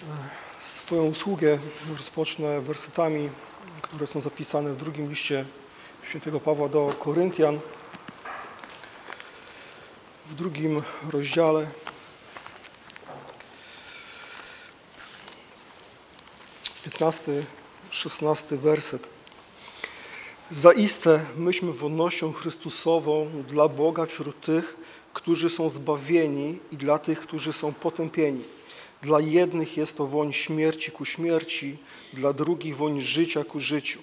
Swoją usługę rozpocznę wersetami, które są zapisane w drugim liście świętego Pawła do Koryntian, w drugim rozdziale. 15, 16 werset. Zaiste myśmy wonnością Chrystusową dla Boga wśród tych, którzy są zbawieni i dla tych, którzy są potępieni. Dla jednych jest to woń śmierci ku śmierci, dla drugich woń życia ku życiu.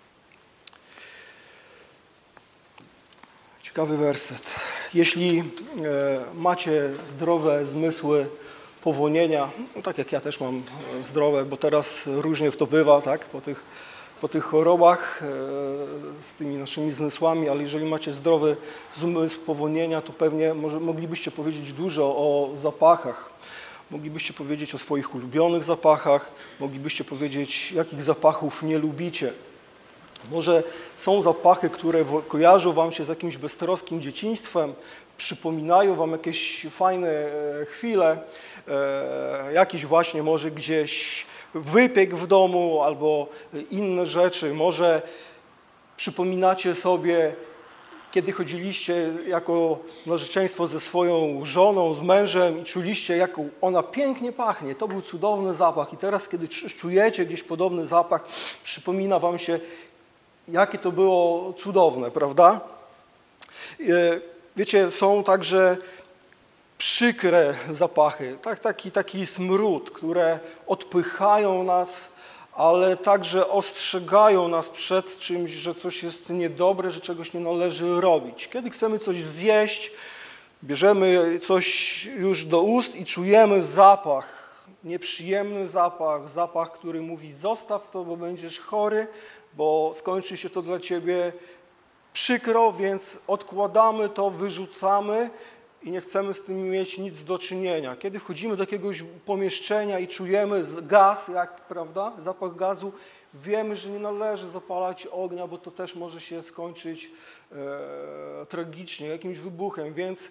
Ciekawy werset. Jeśli macie zdrowe zmysły powonienia, no tak jak ja też mam zdrowe, bo teraz różnie to bywa, tak, po tych chorobach z tymi naszymi zmysłami, ale jeżeli macie zdrowy zmysł powonienia, to pewnie moglibyście powiedzieć dużo o zapachach. Moglibyście powiedzieć o swoich ulubionych zapachach, moglibyście powiedzieć, jakich zapachów nie lubicie. Może są zapachy, które kojarzą wam się z jakimś beztroskim dzieciństwem, przypominają wam jakieś fajne chwile, jakiś właśnie może gdzieś wypiek w domu albo inne rzeczy. Może przypominacie sobie, kiedy chodziliście jako narzeczeństwo ze swoją żoną, z mężem i czuliście, jak ona pięknie pachnie. To był cudowny zapach i teraz, kiedy czujecie gdzieś podobny zapach, przypomina wam się, jakie to było cudowne, prawda? Wiecie, są także przykre zapachy, taki smród, które odpychają nas, ale także ostrzegają nas przed czymś, że coś jest niedobre, że czegoś nie należy robić. Kiedy chcemy coś zjeść, bierzemy coś już do ust i czujemy zapach, nieprzyjemny zapach, który mówi: zostaw to, bo będziesz chory, bo skończy się to dla ciebie przykro, więc odkładamy to, wyrzucamy i nie chcemy z tym mieć nic do czynienia. Kiedy wchodzimy do jakiegoś pomieszczenia i czujemy gaz, prawda, zapach gazu, wiemy, że nie należy zapalać ognia, bo to też może się skończyć tragicznie, jakimś wybuchem, więc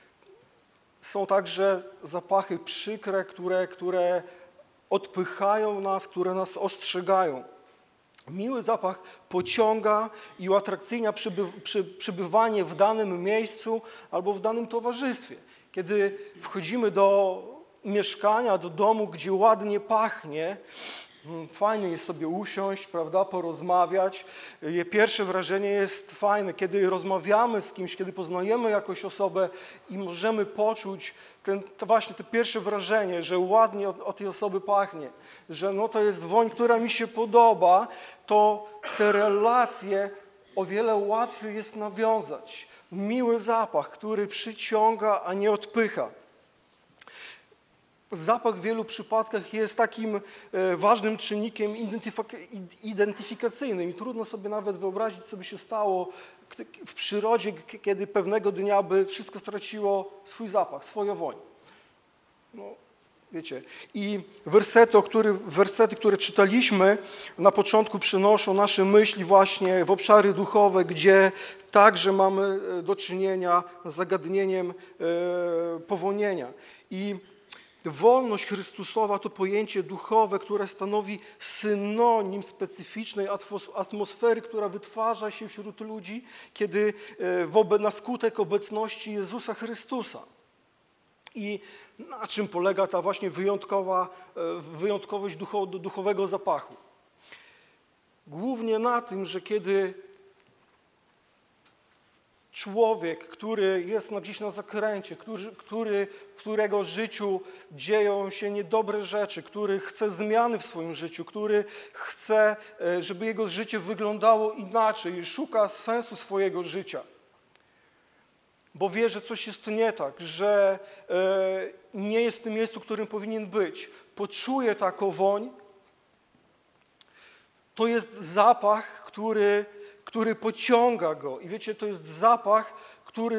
są także zapachy przykre, które odpychają nas, które nas ostrzegają. Miły zapach pociąga i uatrakcyjnia przebywanie w danym miejscu albo w danym towarzystwie. Kiedy wchodzimy do mieszkania, do domu, gdzie ładnie pachnie, fajnie jest sobie usiąść, prawda, porozmawiać. Pierwsze wrażenie jest fajne, kiedy rozmawiamy z kimś, kiedy poznajemy jakąś osobę i możemy poczuć właśnie to pierwsze wrażenie, że ładnie od tej osoby pachnie, że no to jest woń, która mi się podoba, to te relacje o wiele łatwiej jest nawiązać. Miły zapach, który przyciąga, a nie odpycha. Zapach w wielu przypadkach jest takim ważnym czynnikiem identyfikacyjnym i trudno sobie nawet wyobrazić, co by się stało w przyrodzie, kiedy pewnego dnia by wszystko straciło swój zapach, swoją woń. No, wiecie. I wersety, które czytaliśmy na początku, przynoszą nasze myśli właśnie w obszary duchowe, gdzie także mamy do czynienia z zagadnieniem powonienia. I wolność Chrystusowa to pojęcie duchowe, które stanowi synonim specyficznej atmosfery, która wytwarza się wśród ludzi, kiedy na skutek obecności Jezusa Chrystusa. I na czym polega ta właśnie wyjątkowość duchowego zapachu? Głównie na tym, że kiedy człowiek, który jest gdzieś na zakręcie, w którego życiu dzieją się niedobre rzeczy, który chce zmiany w swoim życiu, który chce, żeby jego życie wyglądało inaczej, szuka sensu swojego życia, bo wie, że coś jest nie tak, że nie jest w tym miejscu, w którym powinien być, poczuje taką woń, to jest zapach, który pociąga go. I wiecie, to jest zapach, który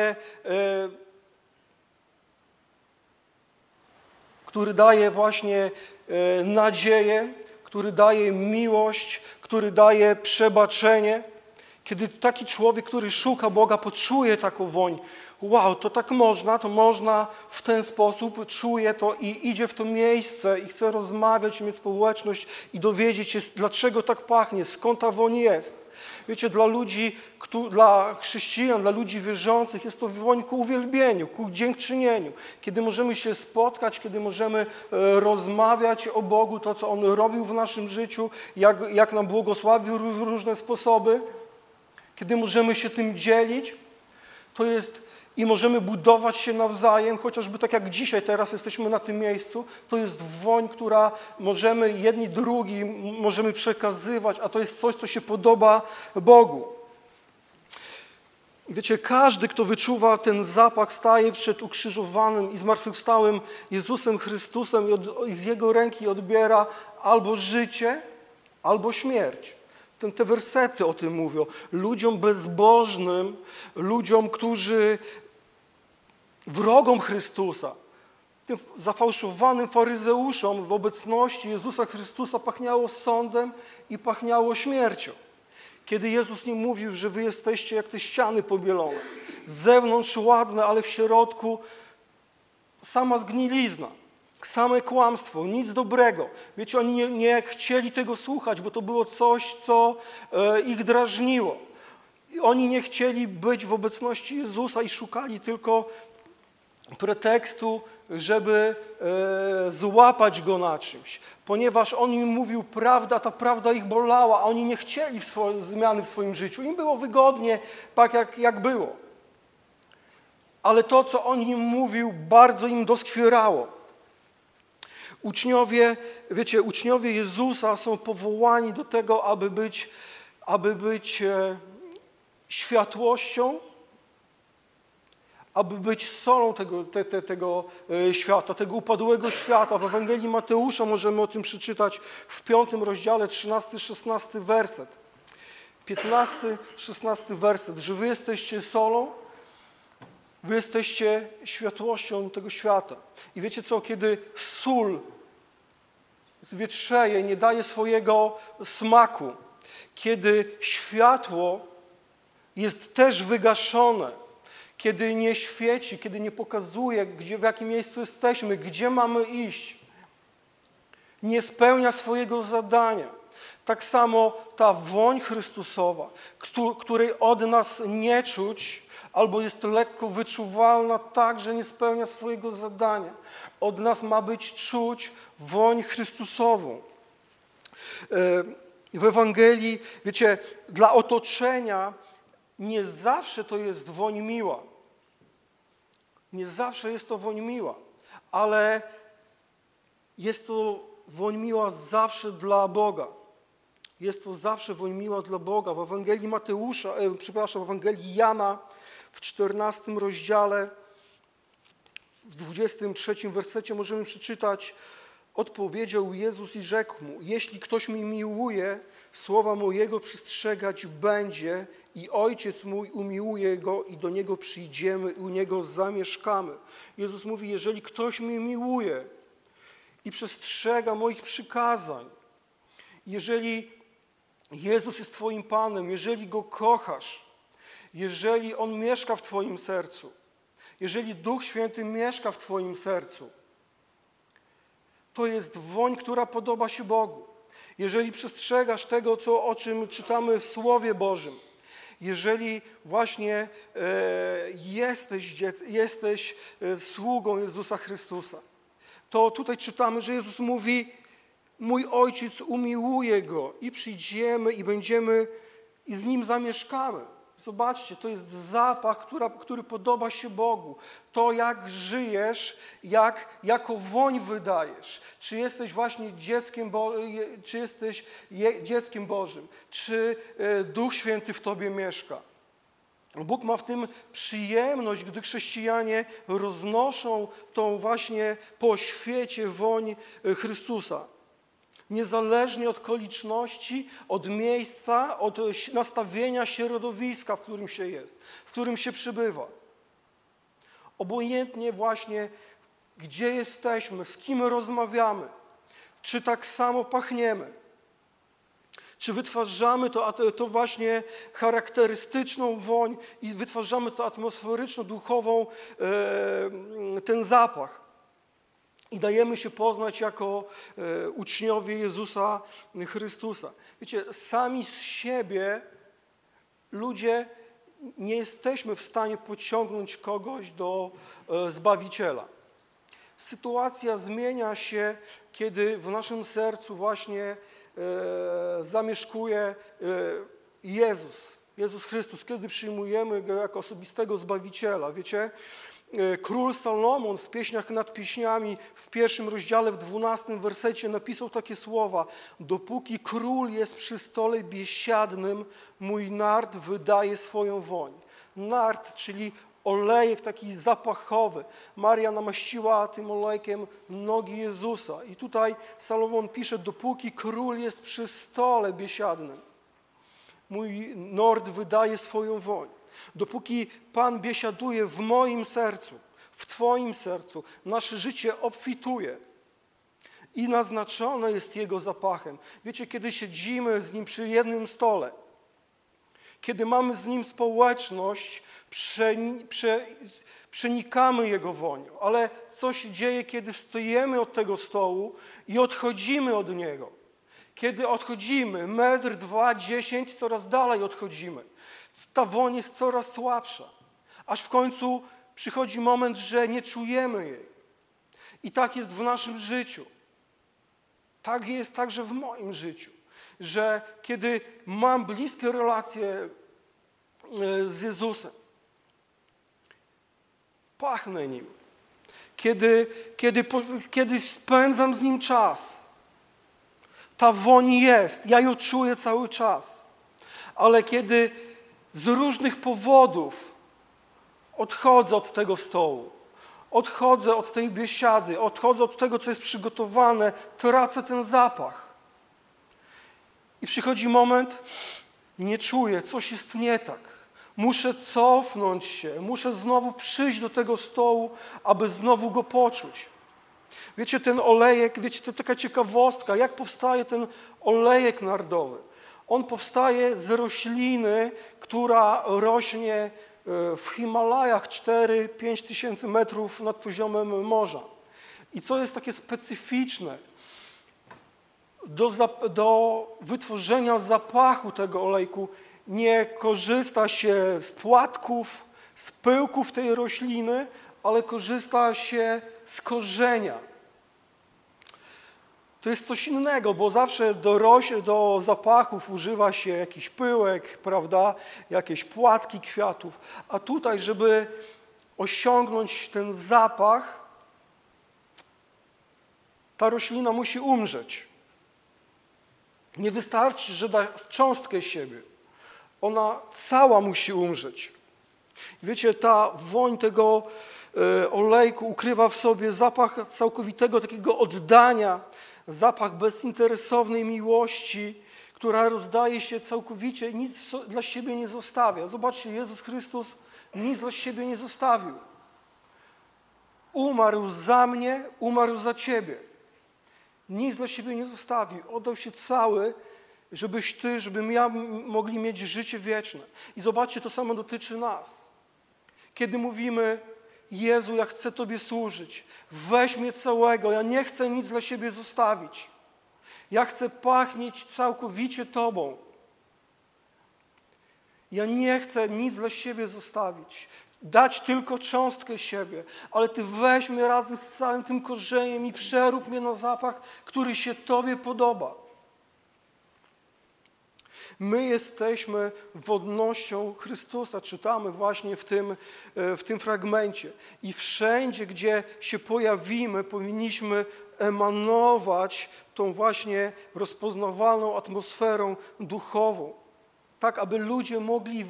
daje właśnie nadzieję, który daje miłość, który daje przebaczenie. Kiedy taki człowiek, który szuka Boga, poczuje taką woń, wow, to tak można, to można w ten sposób, czuje to i idzie w to miejsce i chce rozmawiać, mieć społeczność i dowiedzieć się, dlaczego tak pachnie, skąd ta woń jest. Wiecie, dla ludzi, dla chrześcijan, dla ludzi wierzących jest to woń ku uwielbieniu, ku dziękczynieniu. Kiedy możemy się spotkać, kiedy możemy rozmawiać o Bogu, to co On robił w naszym życiu, jak nam błogosławił w różne sposoby, kiedy możemy się tym dzielić, to jest i możemy budować się nawzajem, chociażby tak jak dzisiaj, teraz jesteśmy na tym miejscu, to jest woń, która możemy jedni drugim możemy przekazywać, a to jest coś, co się podoba Bogu. Wiecie, każdy, kto wyczuwa ten zapach, staje przed ukrzyżowanym i zmartwychwstałym Jezusem Chrystusem i z Jego ręki odbiera albo życie, albo śmierć. Te wersety o tym mówią. Ludziom bezbożnym, ludziom, którzy wrogom Chrystusa, tym zafałszowanym faryzeuszom w obecności Jezusa Chrystusa pachniało sądem i pachniało śmiercią. Kiedy Jezus im mówił, że wy jesteście jak te ściany pobielone. Z zewnątrz ładne, ale w środku sama zgnilizna. Same kłamstwo, nic dobrego. Wiecie, oni nie chcieli tego słuchać, bo to było coś, co ich drażniło. I oni nie chcieli być w obecności Jezusa i szukali tylko pretekstu, żeby złapać Go na czymś. Ponieważ On im mówił prawdę, a ta prawda ich bolała, a oni nie chcieli zmiany w swoim życiu. Im było wygodnie, tak jak było. Ale to, co On im mówił, bardzo im doskwierało. Uczniowie Jezusa są powołani do tego, aby być światłością, aby być solą tego świata, tego upadłego świata. W Ewangelii Mateusza możemy o tym przeczytać w 5 rozdziale, 13-16 werset. 15-16 werset, że wy jesteście solą, wy jesteście światłością tego świata. I wiecie co, kiedy sól zwietrzeje, nie daje swojego smaku, kiedy światło jest też wygaszone, kiedy nie świeci, kiedy nie pokazuje, w jakim miejscu jesteśmy, gdzie mamy iść, nie spełnia swojego zadania. Tak samo ta woń Chrystusowa, której od nas nie czuć, albo jest lekko wyczuwalna, tak, że nie spełnia swojego zadania. Od nas ma być czuć woń Chrystusową. W Ewangelii, wiecie, dla otoczenia nie zawsze to jest woń miła. Nie zawsze jest to woń miła, ale jest to woń miła zawsze dla Boga. Jest to zawsze woń miła dla Boga. W Ewangelii w Ewangelii Jana w 14 rozdziale, w 23 wersecie możemy przeczytać: odpowiedział Jezus i rzekł mu: jeśli ktoś mnie miłuje, słowa mojego przestrzegać będzie i Ojciec mój umiłuje go i do Niego przyjdziemy i u Niego zamieszkamy. Jezus mówi, jeżeli ktoś mnie miłuje i przestrzega moich przykazań, jeżeli Jezus jest Twoim Panem, jeżeli Go kochasz, jeżeli On mieszka w Twoim sercu, jeżeli Duch Święty mieszka w Twoim sercu, to jest woń, która podoba się Bogu. Jeżeli przestrzegasz tego, o czym czytamy w Słowie Bożym, jeżeli właśnie jesteś sługą Jezusa Chrystusa, to tutaj czytamy, że Jezus mówi: mój Ojciec umiłuje Go i przyjdziemy i będziemy i z Nim zamieszkamy. Zobaczcie, to jest zapach, który podoba się Bogu. To, jak żyjesz, jaką woń wydajesz. Czy jesteś właśnie dzieckiem Bożym, czy Duch Święty w tobie mieszka. Bóg ma w tym przyjemność, gdy chrześcijanie roznoszą tą właśnie po świecie woń Chrystusa. Niezależnie od okoliczności, od miejsca, od nastawienia środowiska, w którym się jest, w którym się przebywa. Obojętnie właśnie, gdzie jesteśmy, z kim rozmawiamy, czy tak samo pachniemy, Czy wytwarzamy to właśnie charakterystyczną woń i wytwarzamy to atmosferyczno-duchową, ten zapach. I dajemy się poznać jako uczniowie Jezusa Chrystusa. Wiecie, sami z siebie ludzie nie jesteśmy w stanie pociągnąć kogoś do Zbawiciela. Sytuacja zmienia się, kiedy w naszym sercu właśnie zamieszkuje Jezus Chrystus, kiedy przyjmujemy Go jako osobistego Zbawiciela. Wiecie, król Salomon w Pieśniach nad Pieśniami w 1 rozdziale, w 12 wersecie napisał takie słowa: dopóki król jest przy stole biesiadnym, mój nard wydaje swoją woń. Nard, czyli olejek taki zapachowy. Maria namaściła tym olejkiem nogi Jezusa. I tutaj Salomon pisze, dopóki król jest przy stole biesiadnym, mój nard wydaje swoją woń. Dopóki Pan biesiaduje w moim sercu, w Twoim sercu, nasze życie obfituje i naznaczone jest Jego zapachem. Wiecie, kiedy siedzimy z Nim przy jednym stole, kiedy mamy z Nim społeczność, przenikamy Jego wonią. Ale co się dzieje, kiedy wstajemy od tego stołu i odchodzimy od Niego? Kiedy odchodzimy, 1, 2, 10, coraz dalej odchodzimy. Ta woń jest coraz słabsza, aż w końcu przychodzi moment, że nie czujemy jej. I tak jest w naszym życiu. Tak jest także w moim życiu, że kiedy mam bliskie relacje z Jezusem, pachnę Nim, kiedy spędzam z Nim czas, ta woń jest, ja ją czuję cały czas, ale kiedy z różnych powodów odchodzę od tego stołu, odchodzę od tej biesiady, odchodzę od tego, co jest przygotowane, tracę ten zapach. I przychodzi moment, nie czuję, coś jest nie tak. Muszę cofnąć się, muszę znowu przyjść do tego stołu, aby znowu go poczuć. Wiecie, ten olejek, wiecie, to taka ciekawostka, jak powstaje ten olejek nardowy. On powstaje z rośliny, która rośnie w Himalajach 4-5 tysięcy metrów nad poziomem morza. I co jest takie specyficzne, do wytworzenia zapachu tego olejku nie korzysta się z płatków, z pyłków tej rośliny, ale korzysta się z korzenia. To jest coś innego, bo zawsze do zapachów używa się jakiś pyłek, prawda, jakieś płatki kwiatów, a tutaj, żeby osiągnąć ten zapach, ta roślina musi umrzeć. Nie wystarczy, że da cząstkę siebie. Ona cała musi umrzeć. Wiecie, ta woń tego olejku ukrywa w sobie zapach całkowitego takiego oddania, zapach bezinteresownej miłości, która rozdaje się całkowicie, nic dla siebie nie zostawia. Zobaczcie, Jezus Chrystus nic dla siebie nie zostawił. Umarł za mnie, umarł za ciebie. Nic dla siebie nie zostawił. Oddał się cały, żebyś ty, żebym ja mogli mieć życie wieczne. I zobaczcie, to samo dotyczy nas. Kiedy mówimy, Jezu, ja chcę Tobie służyć, weź mnie całego, ja nie chcę nic dla siebie zostawić. Ja chcę pachnieć całkowicie Tobą. Ja nie chcę nic dla siebie zostawić, dać tylko cząstkę siebie, ale Ty weź mnie razem z całym tym korzeniem i przerób mnie na zapach, który się Tobie podoba. My jesteśmy wodnością Chrystusa, czytamy właśnie w tym fragmencie. I wszędzie, gdzie się pojawimy, powinniśmy emanować tą właśnie rozpoznawalną atmosferą duchową. Tak, aby ludzie mogli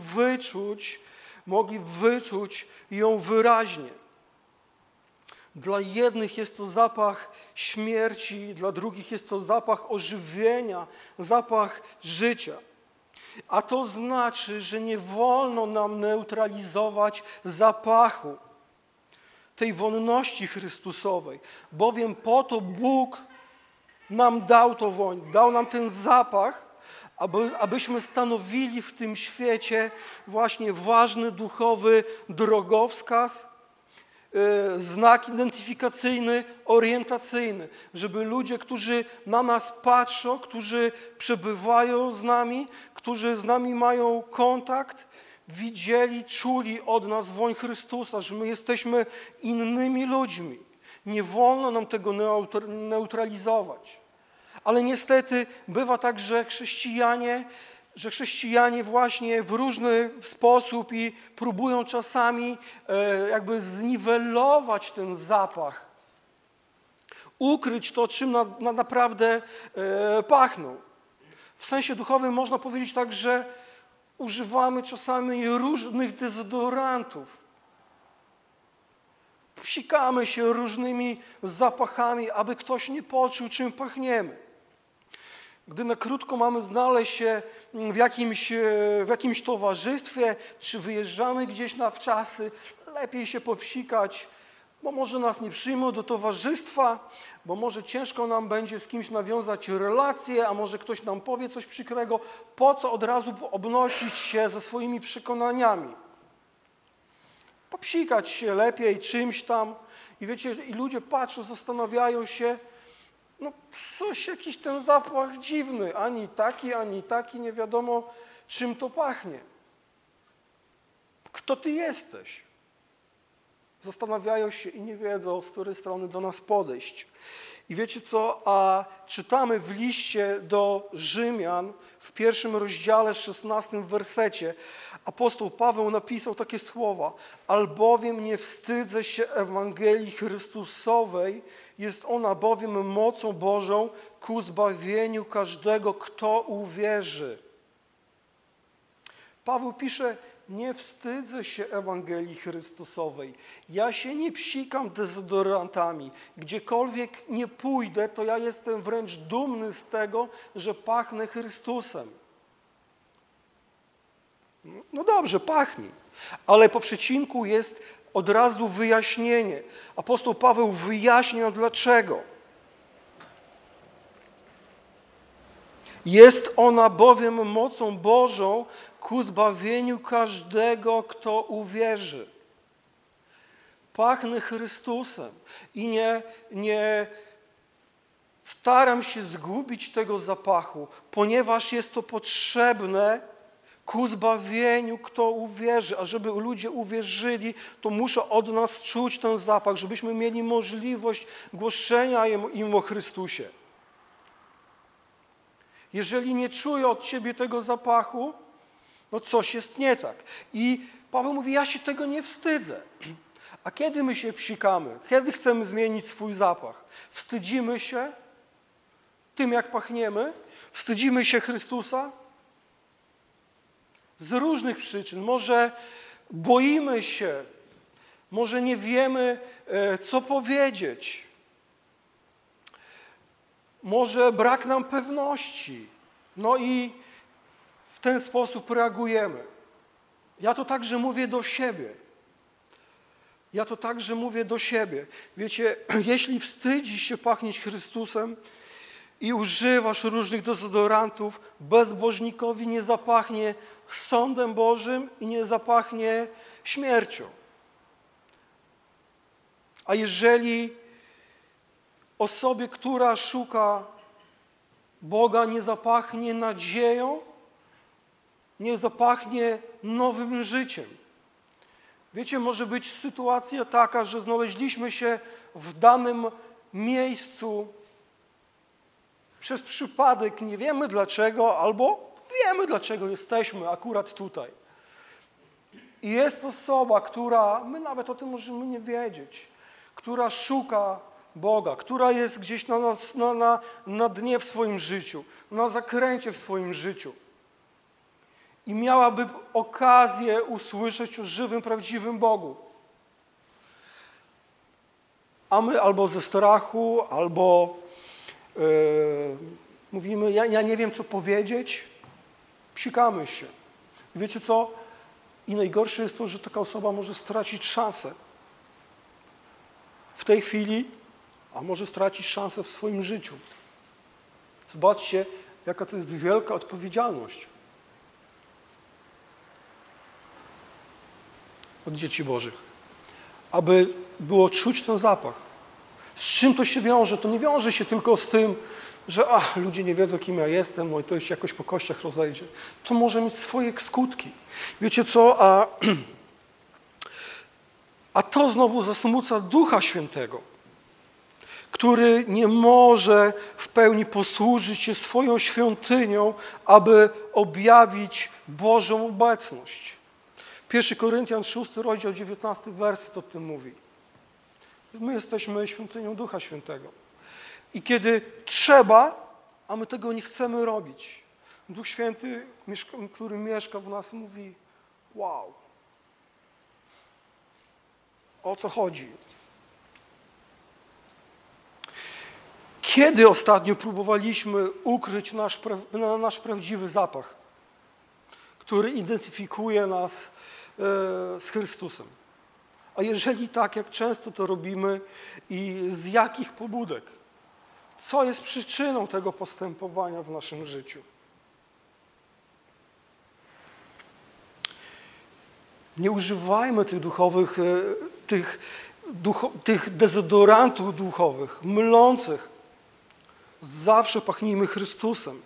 wyczuć ją wyraźnie. Dla jednych jest to zapach śmierci, dla drugich jest to zapach ożywienia, zapach życia. A to znaczy, że nie wolno nam neutralizować zapachu tej wonności Chrystusowej, bowiem po to Bóg nam dał to woń, dał nam ten zapach, abyśmy stanowili w tym świecie właśnie ważny duchowy drogowskaz, znak identyfikacyjny, orientacyjny, żeby ludzie, którzy na nas patrzą, którzy przebywają z nami, którzy z nami mają kontakt, widzieli, czuli od nas woń Chrystusa, że my jesteśmy innymi ludźmi. Nie wolno nam tego neutralizować. Ale niestety bywa tak, że chrześcijanie właśnie w różny sposób i próbują czasami jakby zniwelować ten zapach, ukryć to, czym naprawdę pachną. W sensie duchowym można powiedzieć tak, że używamy czasami różnych dezodorantów. Psikamy się różnymi zapachami, aby ktoś nie poczuł, czym pachniemy. Gdy na krótko mamy znaleźć się w jakimś towarzystwie, czy wyjeżdżamy gdzieś na wczasy, lepiej się popsikać, bo może nas nie przyjmą do towarzystwa, bo może ciężko nam będzie z kimś nawiązać relacje, a może ktoś nam powie coś przykrego, po co od razu obnosić się ze swoimi przekonaniami. Popsikać się lepiej czymś tam i wiecie, i ludzie patrzą, zastanawiają się, no coś, jakiś ten zapach dziwny, ani taki, nie wiadomo czym to pachnie. Kto ty jesteś? Zastanawiają się i nie wiedzą, z której strony do nas podejść. I wiecie co, a czytamy w liście do Rzymian w 1 rozdziale, 16 wersecie, apostoł Paweł napisał takie słowa: albowiem nie wstydzę się Ewangelii Chrystusowej, jest ona bowiem mocą Bożą ku zbawieniu każdego, kto uwierzy. Paweł pisze: nie wstydzę się Ewangelii Chrystusowej. Ja się nie psikam dezodorantami. Gdziekolwiek nie pójdę, to ja jestem wręcz dumny z tego, że pachnę Chrystusem. No dobrze, pachnij. Ale po przecinku jest od razu wyjaśnienie. Apostoł Paweł wyjaśnia dlaczego. Jest ona bowiem mocą Bożą ku zbawieniu każdego, kto uwierzy. Pachnę Chrystusem i nie staram się zgubić tego zapachu, ponieważ jest to potrzebne ku zbawieniu, kto uwierzy. A żeby ludzie uwierzyli, to muszą od nas czuć ten zapach, żebyśmy mieli możliwość głoszenia im o Chrystusie. Jeżeli nie czuję od Ciebie tego zapachu, no coś jest nie tak. I Paweł mówi, ja się tego nie wstydzę. A kiedy my się psikamy? Kiedy chcemy zmienić swój zapach? Wstydzimy się tym, jak pachniemy? Wstydzimy się Chrystusa? Z różnych przyczyn. Może boimy się, może nie wiemy, co powiedzieć. Może brak nam pewności. No i w ten sposób reagujemy. Ja to także mówię do siebie. Wiecie, jeśli wstydzisz się pachnieć Chrystusem i używasz różnych dezodorantów, bezbożnikowi nie zapachnie sądem Bożym i nie zapachnie śmiercią. A jeżeli osobie, która szuka Boga, nie zapachnie nadzieją, nie zapachnie nowym życiem. Wiecie, może być sytuacja taka, że znaleźliśmy się w danym miejscu przez przypadek, nie wiemy dlaczego, albo wiemy dlaczego jesteśmy akurat tutaj. I jest osoba, która, my nawet o tym możemy nie wiedzieć, która szuka Boga, która jest gdzieś na dnie w swoim życiu, na zakręcie w swoim życiu. I miałaby okazję usłyszeć o żywym, prawdziwym Bogu. A my albo ze strachu, albo mówimy, ja nie wiem, co powiedzieć, psikamy się. I wiecie co? I najgorsze jest to, że taka osoba może stracić szansę w tej chwili, a może stracić szansę w swoim życiu. Zobaczcie, jaka to jest wielka odpowiedzialność od dzieci Bożych, aby było czuć ten zapach. Z czym to się wiąże? To nie wiąże się tylko z tym, że ludzie nie wiedzą, kim ja jestem, i to się jakoś po kościach rozejdzie. To może mieć swoje skutki. Wiecie co? A to znowu zasmuca Ducha Świętego, który nie może w pełni posłużyć się swoją świątynią, aby objawić Bożą obecność. 1 Koryntian 6, rozdział 19, werset o tym mówi. My jesteśmy świątynią Ducha Świętego. I kiedy trzeba, a my tego nie chcemy robić, Duch Święty, który mieszka w nas, mówi: wow, o co chodzi? Kiedy ostatnio próbowaliśmy ukryć nasz prawdziwy zapach, który identyfikuje nas z Chrystusem? A jeżeli tak, jak często to robimy i z jakich pobudek? Co jest przyczyną tego postępowania w naszym życiu? Nie używajmy tych dezodorantów duchowych, mylących. Zawsze pachnijmy Chrystusem.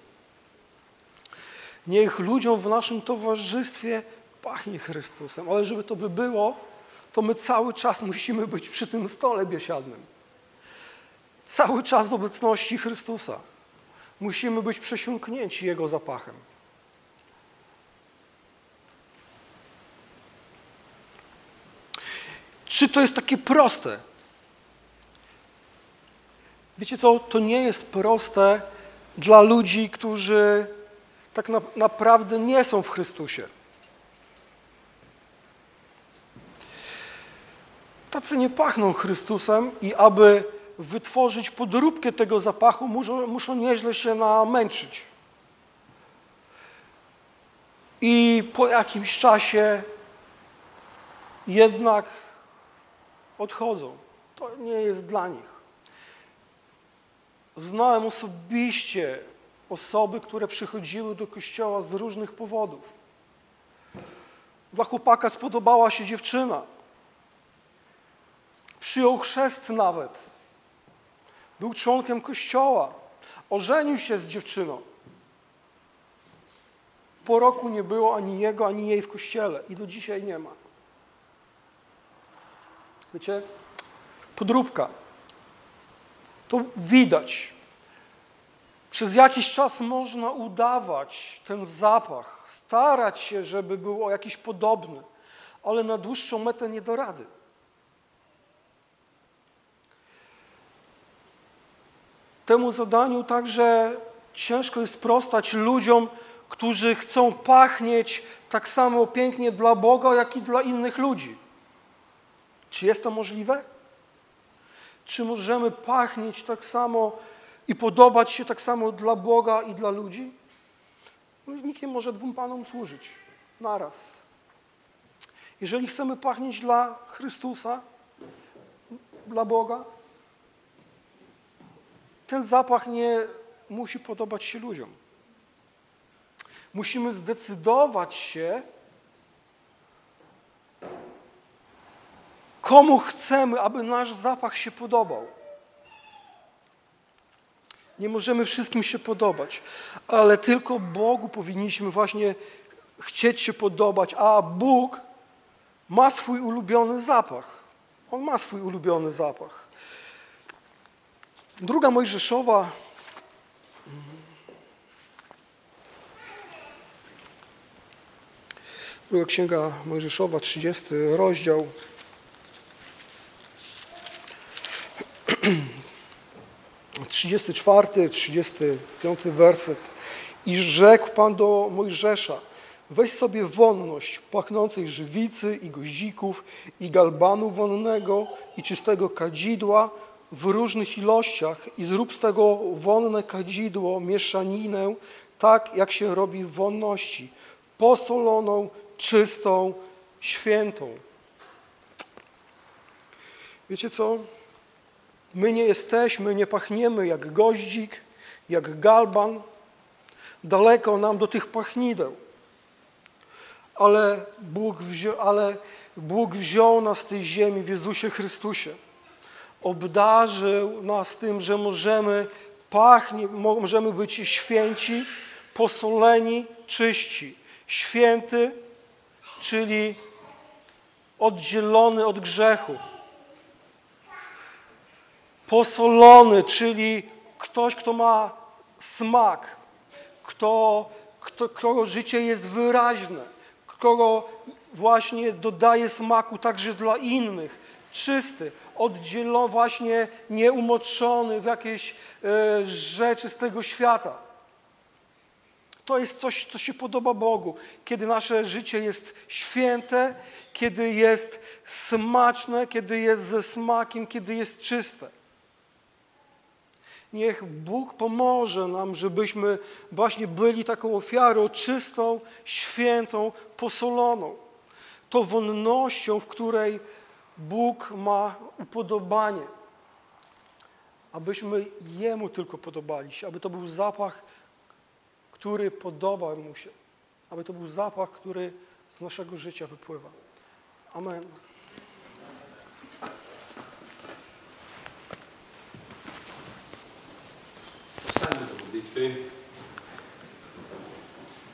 Niech ludziom w naszym towarzystwie pachnie Chrystusem, ale żeby to było, to my cały czas musimy być przy tym stole biesiadnym. Cały czas w obecności Chrystusa. Musimy być przesiąknięci Jego zapachem. Czy to jest takie proste? Wiecie co, to nie jest proste dla ludzi, którzy tak naprawdę nie są w Chrystusie. Tacy nie pachną Chrystusem i aby wytworzyć podróbkę tego zapachu, muszą nieźle się namęczyć. I po jakimś czasie jednak odchodzą. To nie jest dla nich. Znałem osobiście osoby, które przychodziły do kościoła z różnych powodów. Dla chłopaka spodobała się dziewczyna. Przyjął chrzest nawet. Był członkiem kościoła. Ożenił się z dziewczyną. Po roku nie było ani jego, ani jej w kościele. I do dzisiaj nie ma. Wiecie? Podróbka. To widać. Przez jakiś czas można udawać ten zapach, starać się, żeby był jakiś podobny, ale na dłuższą metę nie da rady. Temu zadaniu także ciężko jest sprostać ludziom, którzy chcą pachnieć tak samo pięknie dla Boga, jak i dla innych ludzi. Czy jest to możliwe? Czy możemy pachnieć tak samo i podobać się tak samo dla Boga i dla ludzi? Nikt nie może dwóm Panom służyć naraz. Jeżeli chcemy pachnieć dla Chrystusa, dla Boga, ten zapach nie musi podobać się ludziom. Musimy zdecydować się, komu chcemy, aby nasz zapach się podobał. Nie możemy wszystkim się podobać, ale tylko Bogu powinniśmy właśnie chcieć się podobać, a Bóg ma swój ulubiony zapach. On ma swój ulubiony zapach. Druga Mojżeszowa, druga Księga Mojżeszowa, 30 rozdział. 34, 35 werset. I rzekł Pan do Mojżesza: weź sobie wonność pachnącej żywicy i goździków i galbanu wonnego i czystego kadzidła w różnych ilościach i zrób z tego wonne kadzidło, mieszaninę, tak jak się robi w wonności, posoloną, czystą, świętą. Wiecie co? My nie pachniemy jak goździk, jak galban, Daleko nam do tych pachnideł. Ale Bóg wziął nas z tej ziemi w Jezusie Chrystusie. Obdarzył nas tym, że możemy być święci, posoleni, czyści. Święty, czyli oddzielony od grzechu. Posolony, czyli ktoś, kto ma smak, którego życie jest wyraźne, którego właśnie dodaje smaku także dla innych, czysty, oddzielony, właśnie nieumoczony w jakieś rzeczy z tego świata. To jest coś, co się podoba Bogu, kiedy nasze życie jest święte, kiedy jest smaczne, kiedy jest ze smakiem, kiedy jest czyste. Niech Bóg pomoże nam, żebyśmy właśnie byli taką ofiarą czystą, świętą, posoloną. To wonnością, w której Bóg ma upodobanie. Abyśmy Jemu tylko podobali się, aby to był zapach, który podoba Mu się. Aby to był zapach, który z naszego życia wypływa. Amen. Powstańmy do modlitwy.